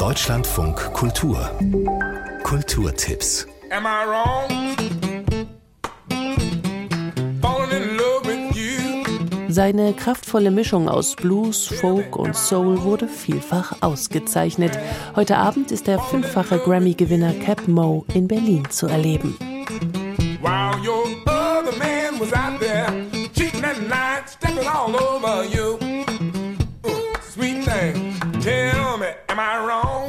Deutschlandfunk Kultur. Kulturtipps. Am I wrong? Falling in love with you. Seine kraftvolle Mischung aus Blues, Folk und Soul wurde vielfach ausgezeichnet. Heute Abend ist der 5-fache Grammy-Gewinner Keb' Mo' in Berlin zu erleben. While your other man was out there cheating at night, stepping all over you. Sweet thing, tell me, am I wrong?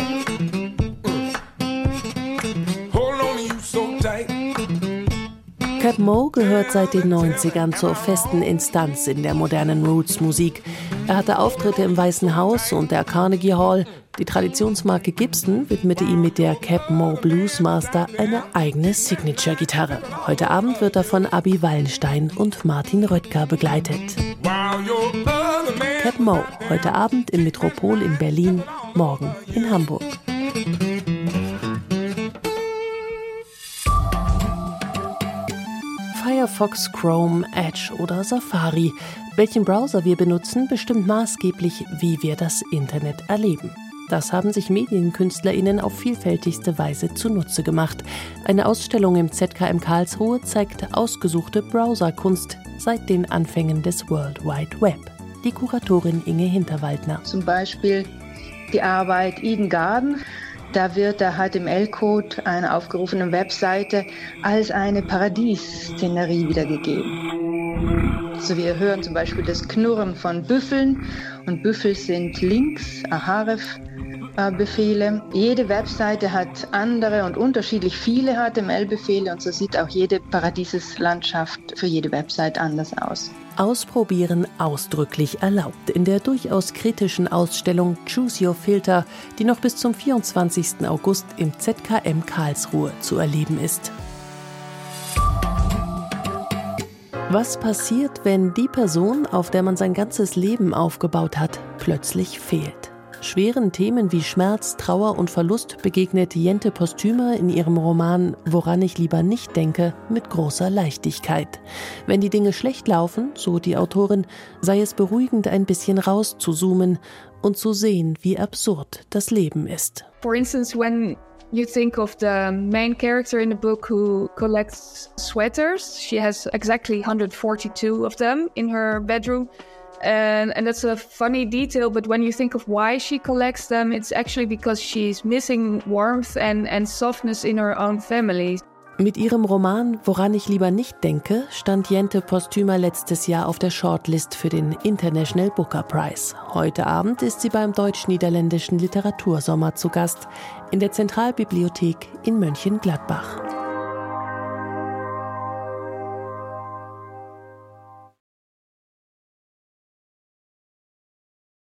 Holding on to you so tight. Keb' Mo' gehört seit den 90ern zur festen Instanz in der modernen Roots-Musik. Er hatte Auftritte im Weißen Haus und der Carnegie Hall. Die Traditionsmarke Gibson widmete ihm mit der Keb' Mo' Bluesmaster eine eigene Signature-Gitarre. Heute Abend wird er von Abi Wallenstein und Martin Röttger begleitet. Keb' Mo' heute Abend im Metropol in Berlin, morgen in Hamburg. Firefox, Chrome, Edge oder Safari. Welchen Browser wir benutzen, bestimmt maßgeblich, wie wir das Internet erleben. Das haben sich MedienkünstlerInnen auf vielfältigste Weise zunutze gemacht. Eine Ausstellung im ZKM Karlsruhe zeigt ausgesuchte Browserkunst seit den Anfängen des World Wide Web. Die Kuratorin Inge Hinterwaldner. Zum Beispiel die Arbeit Eden Garden. Da wird der HTML-Code einer aufgerufenen Webseite als eine Paradiesszenerie wiedergegeben. So wir hören zum Beispiel das Knurren von Büffeln und Büffel sind Links, Ahrefs-Befehle. Jede Webseite hat andere und unterschiedlich viele HTML-Befehle und so sieht auch jede Paradieseslandschaft für jede Website anders aus. Ausprobieren ausdrücklich erlaubt in der durchaus kritischen Ausstellung Choose Your Filter, die noch bis zum 24. August im ZKM Karlsruhe zu erleben ist. Was passiert, wenn die Person, auf der man sein ganzes Leben aufgebaut hat, plötzlich fehlt? Schweren Themen wie Schmerz, Trauer und Verlust begegnet Jente Postümer in ihrem Roman »Woran ich lieber nicht denke« mit großer Leichtigkeit. Wenn die Dinge schlecht laufen, so die Autorin, sei es beruhigend, ein bisschen rauszuzoomen und zu sehen, wie absurd das Leben ist. For instance, when you think of the main character in the book who collects sweaters, she has exactly 142 of them in her bedroom. And that's a funny detail, but when you think of why she collects them, it's actually because she's missing warmth and softness in her own family. Mit ihrem Roman »Woran ich lieber nicht denke« stand Jente Postümer letztes Jahr auf der Shortlist für den International Booker Prize. Heute Abend ist sie beim Deutsch-Niederländischen Literatursommer zu Gast in der Zentralbibliothek in Mönchengladbach.